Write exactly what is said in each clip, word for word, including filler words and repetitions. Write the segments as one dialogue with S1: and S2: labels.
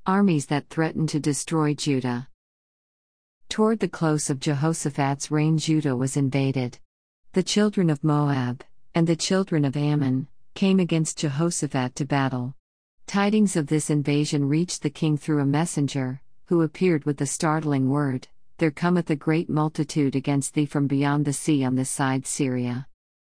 S1: Armies that threatened to destroy Judah. Toward the close of Jehoshaphat's reign, Judah was invaded. The children of Moab, and the children of Ammon, came against Jehoshaphat to battle. Tidings of this invasion reached the king through a messenger, who appeared with the startling word, "There cometh a great multitude against thee from beyond the sea on this side Syria."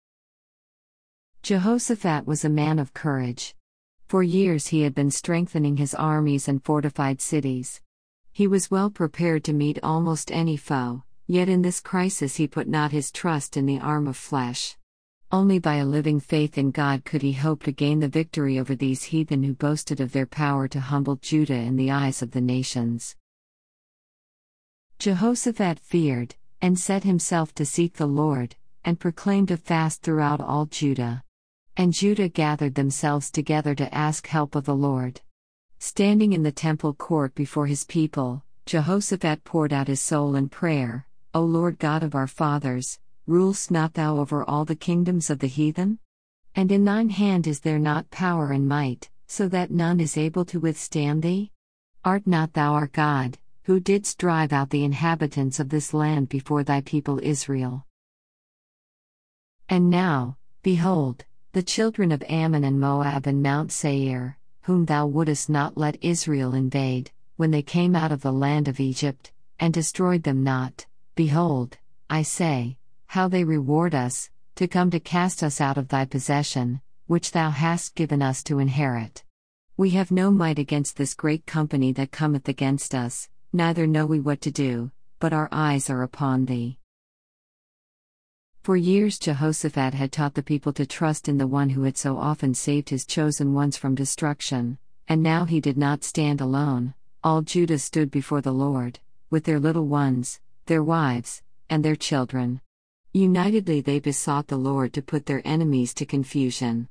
S1: Jehoshaphat was a man of courage. For years he had been strengthening his armies and fortified cities. He was well prepared to meet almost any foe, yet in this crisis he put not his trust in the arm of flesh. Only by a living faith in God could he hope to gain the victory over these heathen who boasted of their power to humble Judah in the eyes of the nations. Jehoshaphat feared, and set himself to seek the Lord, and proclaimed a fast throughout all Judah. And Judah gathered themselves together to ask help of the Lord. Standing in the temple court before his people, Jehoshaphat poured out his soul in prayer, "O Lord God of our fathers, rulest not thou over all the kingdoms of the heathen? And in thine hand is there not power and might, so that none is able to withstand thee? Art not thou our God, who didst drive out the inhabitants of this land before thy people Israel? And now, behold, the children of Ammon and Moab and Mount Seir, whom thou wouldest not let Israel invade, when they came out of the land of Egypt, and destroyed them not, behold, I say, how they reward us, to come to cast us out of thy possession, which thou hast given us to inherit. We have no might against this great company that cometh against us, neither know we what to do, but our eyes are upon thee." For years Jehoshaphat had taught the people to trust in the one who had so often saved his chosen ones from destruction, and now he did not stand alone. All Judah stood before the Lord, with their little ones, their wives, and their children. Unitedly they besought the Lord to put their enemies to confusion.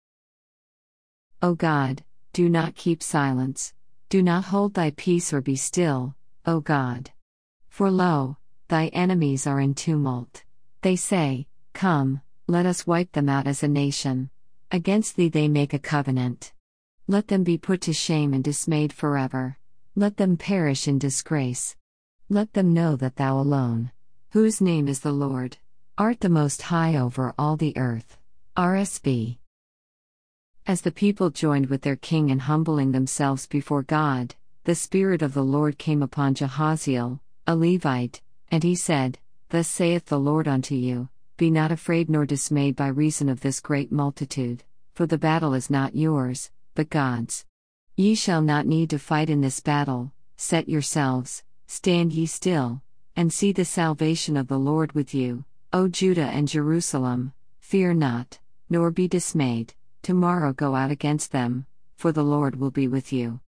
S1: O God, do not keep silence, do not hold thy peace or be still, O God. For lo, thy enemies are in tumult. They say, "Come, let us wipe them out as a nation." Against thee they make a covenant. Let them be put to shame and dismayed forever. Let them perish in disgrace. Let them know that thou alone, whose name is the Lord, art the most high over all the earth. R S V. As the people joined with their king in humbling themselves before God, the Spirit of the Lord came upon Jahaziel, a Levite, and he said, "Thus saith the Lord unto you, Be not afraid nor dismayed by reason of this great multitude, for the battle is not yours, but God's. Ye shall not need to fight in this battle. Set yourselves, stand ye still, and see the salvation of the Lord with you, O Judah and Jerusalem. Fear not, nor be dismayed. Tomorrow go out against them, for the Lord will be with you."